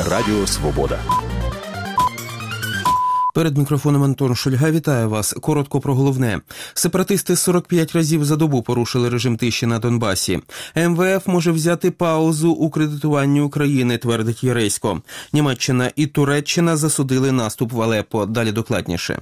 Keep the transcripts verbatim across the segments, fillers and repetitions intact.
Радіо Свобода. Перед мікрофоном Антон Шульга. Вітаю вас. Коротко про головне. Сепаратисти сорок п'ять разів за добу порушили режим тиші на Донбасі. ем ве еф може взяти паузу у кредитуванні України, твердить Яресько. Німеччина і Туреччина засудили наступ в Алеппо. Далі докладніше.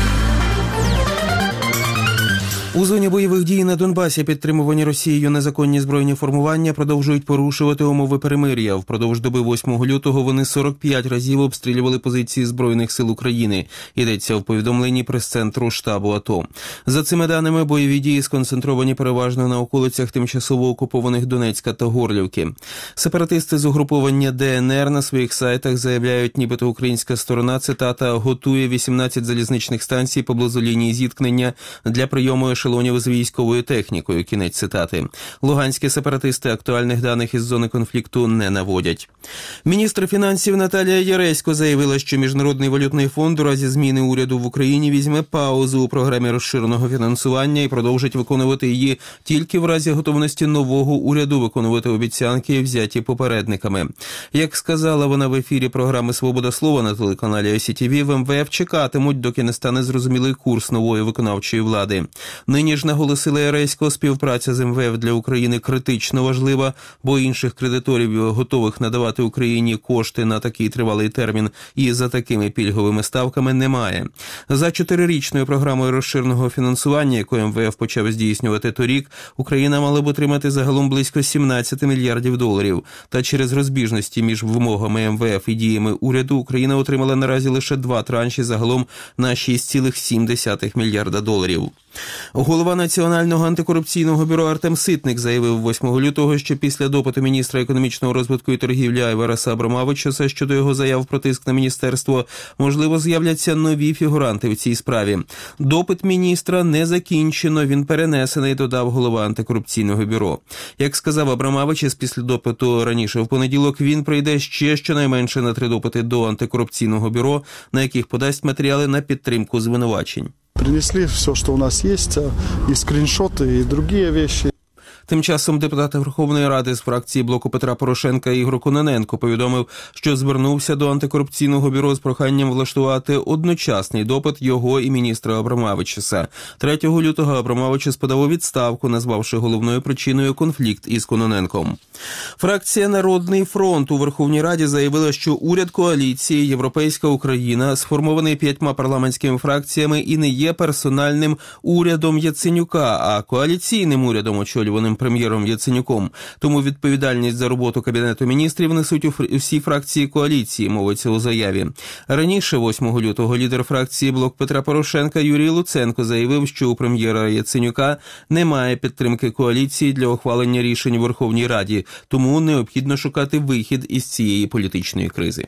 У зоні бойових дій на Донбасі підтримувані Росією незаконні збройні формування продовжують порушувати умови перемир'я. Впродовж доби восьмого лютого вони сорок п'ять разів обстрілювали позиції Збройних сил України. Йдеться в повідомленні прес-центру штабу АТО. За цими даними, бойові дії сконцентровані переважно на околицях тимчасово окупованих Донецька та Горлівки. Сепаратисти з угруповання де ен ер на своїх сайтах заявляють, нібито українська сторона, цитата, готує вісімнадцять залізничних станцій поблизу лінії зіткнення для прийому ешелонів з військовою технікою. Кінець цитати. Луганські сепаратисти актуальних даних із зони конфлікту не наводять. Міністр фінансів Наталія Яресько заявила, що Міжнародний валютний фонд у разі зміни уряду в Україні візьме паузу у програмі розширеного фінансування і продовжить виконувати її тільки в разі готовності нового уряду виконувати обіцянки, взяті попередниками. Як сказала вона в ефірі програми «Свобода слова» на телеканалі ай сі ті ві, в ем ве еф чекатимуть, доки не стане зрозумілий курс нової виконавчої влади. Нині ж, наголосила Яресько, співпраця з ем ве еф для України критично важлива, бо інших кредиторів, готових надавати Україні кошти на такий тривалий термін і за такими пільговими ставками, немає. За чотирирічною програмою розширеного фінансування, яку ем ве еф почав здійснювати торік, Україна мала б отримати загалом близько сімнадцять мільярдів доларів. Та через розбіжності між вимогами ем ве еф і діями уряду Україна отримала наразі лише два транші загалом на шість цілих сім десятих мільярда доларів. Голова Національного антикорупційного бюро Артем Ситник заявив восьмого лютого, що після допиту міністра економічного розвитку і торгівлі Айвараса Абромавичуса щодо його заяв про тиск на міністерство, можливо, з'являться нові фігуранти в цій справі. Допит міністра не закінчено, він перенесений, додав голова антикорупційного бюро. Як сказав Абромавичус після допиту раніше в понеділок, він прийде ще щонайменше на три допити до антикорупційного бюро, на яких подасть матеріали на підтримку звинувачень. Принесли все, что у нас есть, и скриншоты, и другие вещи. Тим часом депутат Верховної Ради з фракції блоку Петра Порошенка Ігор Кононенко повідомив, що звернувся до антикорупційного бюро з проханням влаштувати одночасний допит його і міністра Абромавичуса. третього лютого Абромавичус подав у відставку, назвавши головною причиною конфлікт із Кононенком. Фракція «Народний фронт» у Верховній Раді заявила, що уряд коаліції «Європейська Україна» сформований п'ятьма парламентськими фракціями і не є персональним урядом Яценюка, а коаліційним урядом, очолюваним прем'єром Яценюком. Тому відповідальність за роботу Кабінету міністрів несуть усі фракції коаліції, мовиться у заяві. Раніше, восьмого лютого, лідер фракції «Блок Петра Порошенка» Юрій Луценко заявив, що у прем'єра Яценюка немає підтримки коаліції для ухвалення рішень у Верховній Раді, тому необхідно шукати вихід із цієї політичної кризи.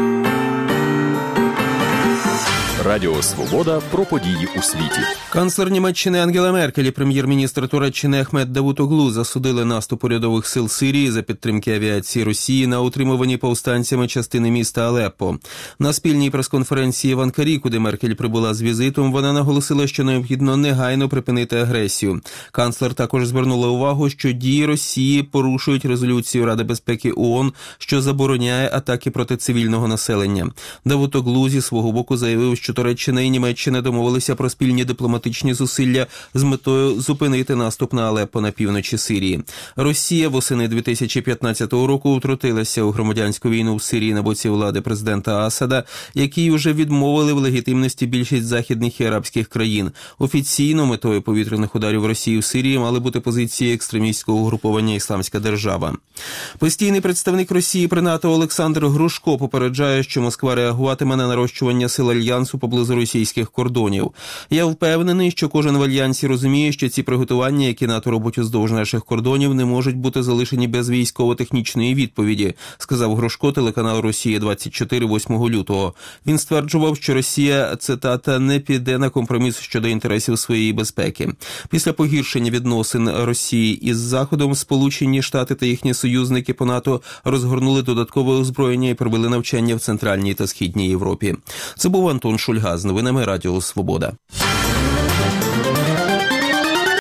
Радіо Свобода про події у світі. Канцлер Німеччини Ангела Меркель і прем'єр-міністр Туреччини Ахмет Давутоглу засудили наступ урядових сил Сирії за підтримки авіації Росії на утримувані повстанцями частини міста Алеппо. На спільній прес-конференції в Анкарі, куди Меркель прибула з візитом, вона наголосила, що необхідно негайно припинити агресію. Канцлер також звернула увагу, що дії Росії порушують резолюцію Ради безпеки ООН, що забороняє атаки проти цивільного населення. Давутоглу зі свого боку заявив, що Туреччина і Німеччина домовилися про спільні дипломатичні зусилля з метою зупинити наступ на Алеппо на півночі Сирії. Росія восени дві тисячі п'ятнадцятого року втрутилася у громадянську війну в Сирії на боці влади президента Асада, який уже відмовили в легітимності більшість західних і арабських країн. Офіційно метою повітряних ударів Росії в Сирії мали бути позиції екстремістського угруповання «Ісламська держава». Постійний представник Росії при НАТО Олександр Грушко попереджає, що Москва реагуватиме на нарощування сил Альянсу поблизу російських кордонів. Я впевнений, що кожен в Альянсі розуміє, що ці приготування, які НАТО робить уздовж наших кордонів, не можуть бути залишені без військово-технічної відповіді, сказав Грушко телеканалу «Росія двадцять чотири» восьмого лютого. Він стверджував, що Росія, цитата, не піде на компроміс щодо інтересів своєї безпеки. Після погіршення відносин Росії із Заходом, Сполучені Штати та їхні союзники по НАТО розгорнули додаткове озброєння і провели навчання в Центральній та Східній Європі. Це був Антон Шульга з новинами Радіо Свобода.